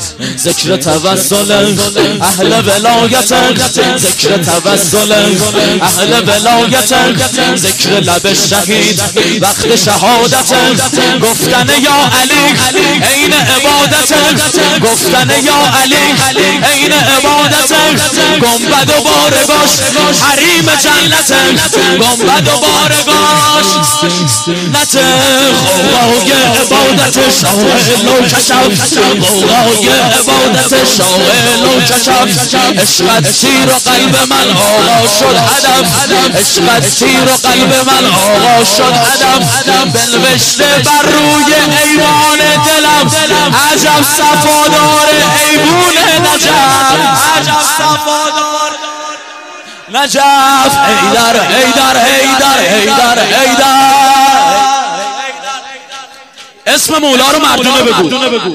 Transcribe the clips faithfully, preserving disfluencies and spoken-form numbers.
ذکر توسل اهل ولایت، ذکر توسل اهل ولایت، ذکر لب شهید وقت شهادت، گفتن یا علی عین عبادت، گفتن یا علی عین عبادت، گنبد و بارگاش حریم جنت، گنبد و بارگاش نت، غوغای عبادت شاغل و کشف، غوغای عبادت شاغل و کشف، عشقت تیر و قلب من آقا شد هدف، عشقت تیر و قلب من آقا شد هدف، بنوشته بر روی ایوان دلم عجب صفادار ایوون نجف، عجب صفادار نجف، حیدر حیدر حیدر حیدر حیدر. اسم مولا رو مردونه بگو.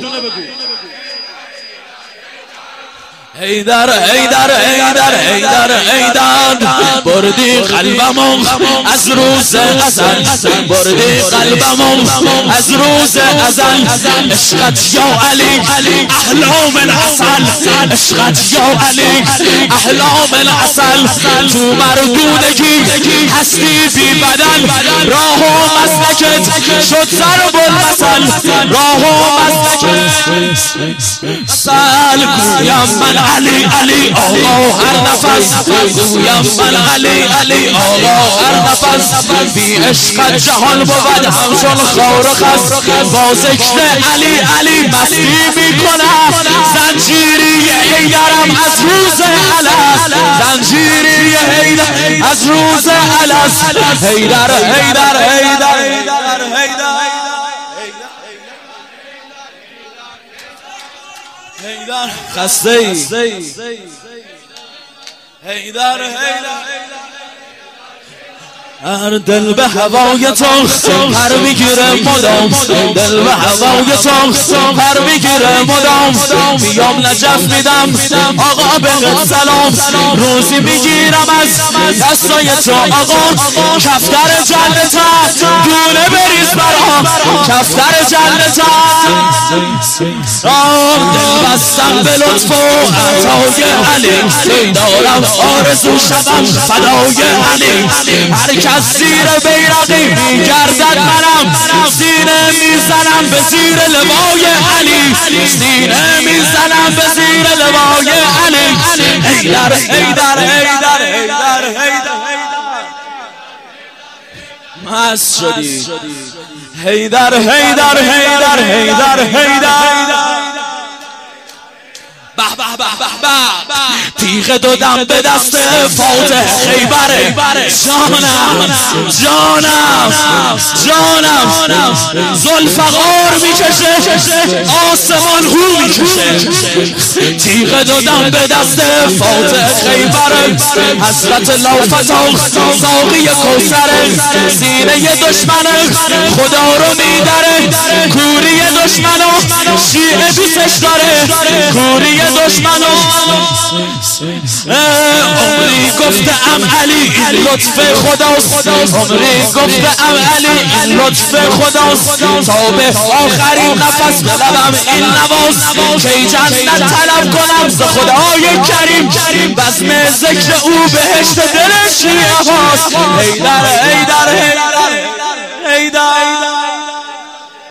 حیدر حیدر حیدر حیدر حیدر، بردی قلبمو از روز ازل، بردی قلبمو از روز ازل، عشقت یا علی احلام العسل، عشقت یا علی احلام العسل، تو مردونگی هستی بی بدن، راه و مسلکت شد ضرب المثل، راه و مسلکت مثل، گویم من علی علی آقا هر نفس، گویم من علی علی آقا هر نفس، بی عشقت جهان بود همچون خار و خس، با ذکر علی علی مستی میکنم، زنجیری حیدرم از روز الست، زنجیری حیدر از روز الست، حیدر حیدر حیدر حیدر حیدر خسته ای حیدر حیدر، هر دل به هوای تو پر میگیره مدام، دل به هوای تو پر میگیره مدام، بیام نجف میدم آقا به سلام، روزی میگیرم از دستای تو آقا، کفتر جنت دونه بریز برام، کفتر جنت دل بستم به لطف و عطای علی، دارم آرزو شدم فدای علی، هر کس زیر بیرقی میگردد منم، سینه میزنم به زیر لوای علی، سینه میزنم به زیر لوای علی، حیدر حیدر حیدر حیدر حیدر مست شدی، حیدر حیدر حیدر حیدر حیدر، به به به به به، تیغ دادم به دست فاتح خیبره، جانم جانم جانم، ذوالفقار میکشه آسمان هو میکشه، تیغ دادم به دست فاتح خیبره، حضرت لافتاق ساقی کوثره، سینه دشمن خدا رو میدره، کوری دشمنو شیعه دوستش داره، کوری دشمنو عمری گفتم علی این لطف خداست، عمری گفتم علی این لطف خداست، تا به آخرین نفس به لبم این نواز، کی جنت طلب کنم ز خدای کریم، بزم ذکر او بهشت دل شیعه هاست، حیدر حیدر حیدر حیدر